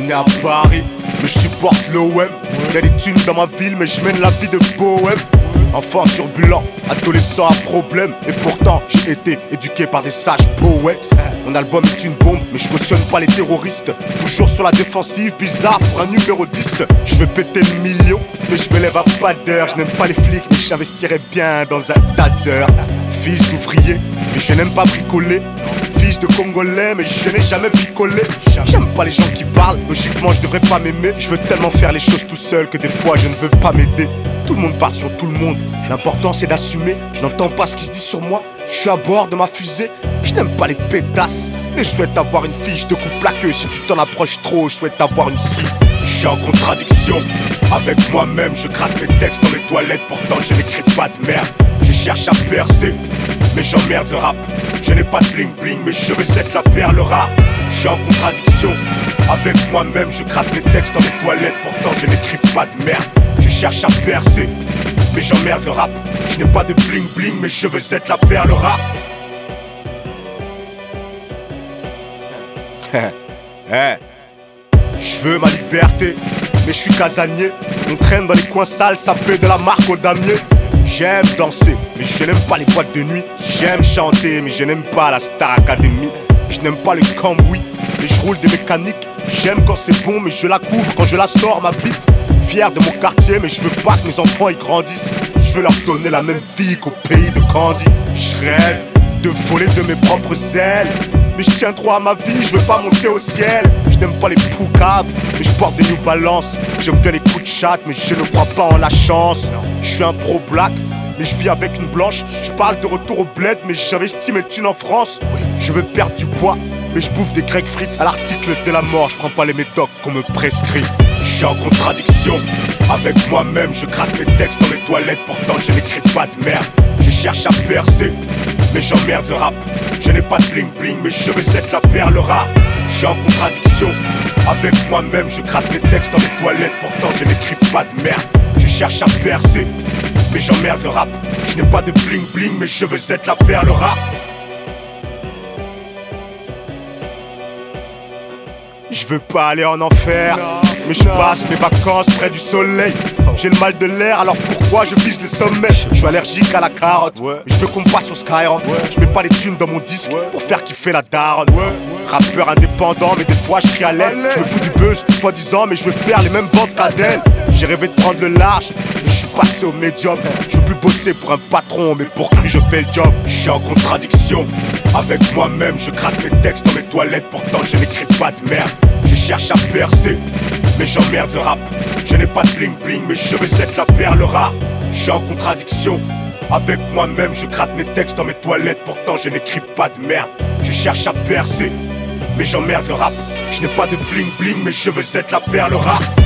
né à Paris, mais je supporte l'OM. Y'a des thunes dans ma ville, mais je mène la vie de bohème. Enfant turbulent, adolescent à problème. Et pourtant j'ai été éduqué par des sages poètes. Mon album est une bombe, mais je cautionne pas les terroristes. Toujours sur la défensive, bizarre pour un numéro 10. Je veux péter le million, mais je me lève à pas d'heure. Je n'aime pas les flics, mais j'investirais bien dans un taser. Fils d'ouvrier, mais je n'aime pas bricoler. Fils de Congolais, mais je n'ai jamais picolé. J'aime pas les gens qui parlent, logiquement je devrais pas m'aimer. Je veux tellement faire les choses tout seul que des fois je ne veux pas m'aider. Tout le monde parle sur tout le monde, l'important c'est d'assumer. Je n'entends pas ce qui se dit sur moi, je suis à bord de ma fusée. Je n'aime pas les pétasses, mais je souhaite avoir une fille. Je te coupe la queue si tu t'en approches trop, je souhaite avoir une scie. Je suis en contradiction avec moi-même, je gratte mes textes dans les toilettes. Pourtant je n'écris pas de merde. Je cherche à percer, mais j'emmerde le rap. Je n'ai pas de bling bling, mais je veux être la perle rare. Je suis en contradiction avec moi-même, je gratte mes textes dans les toilettes. Pourtant je n'écris pas de merde. Je cherche à percer, mais j'emmerde le rap. Je n'ai pas de bling bling, mais je veux être la perle rare. Je veux ma liberté, mais je suis casanier. On traîne dans les coins sales, ça fait de la marque au damier. J'aime danser, mais je n'aime pas les boîtes de nuit. J'aime chanter, mais je n'aime pas la Star Academy. Je n'aime pas le cambouis, mais je roule des mécaniques. J'aime quand c'est bon, mais je la couvre quand je la sors ma bite. Fier de mon quartier, mais je veux pas que mes enfants y grandissent. Je veux leur donner la même vie qu'au pays de Candy. Je rêve de voler de mes propres ailes, mais je tiens trop à ma vie, je veux pas monter au ciel. Je n'aime pas les poucaves, mais je porte des New Balance. J'aime bien les coups de chatte, mais je ne crois pas en la chance. Je suis un pro black, mais je vis avec une blanche. Je parle de retour au bled, mais j'investis mes thunes en France. Je veux perdre du poids, mais je bouffe des grecs frites. À l'article de la mort, je prends pas les médocs qu'on me prescrit. Je suis en contradiction avec moi-même, je gratte mes textes dans les toilettes. Pourtant je n'écris pas de merde. Je cherche à percer, mais j'emmerde le rap. Je n'ai pas de bling bling, mais je veux être la perle rare. Je suis en contradiction avec moi-même, je gratte mes textes dans les toilettes. Pourtant je n'écris pas de merde. Je cherche à percer, mais j'emmerde le rap. Je n'ai pas de bling bling, mais je veux être la perle rare. Je veux pas aller en enfer, mais je passe mes vacances près du soleil. J'ai le mal de l'air, alors pourquoi je vise les sommets? Je suis allergique à la carotte, mais je veux qu'on me passe sur Skyrock. Je mets pas les thunes dans mon disque pour faire kiffer la daronne. Rappeur indépendant, mais des fois je crie à l'aide. Je me fous du buzz, soi-disant, mais je veux faire les mêmes ventes qu'Adèle. J'ai rêvé de prendre le large, mais je suis passé au médium. Je veux plus bosser pour un patron, mais pour cru je fais le job. Je suis en contradiction avec moi-même, je gratte mes textes dans mes toilettes. Pourtant je n'écris pas de merde. Je cherche à percer, mais j'emmerde le rap. Je n'ai pas de bling bling, mais je veux être la perle rare. Je suis en contradiction avec moi-même, je gratte mes textes dans mes toilettes. Pourtant je n'écris pas de merde. Je cherche à percer, mais j'emmerde le rap. Je n'ai pas de bling bling, mais je veux être la perle rare.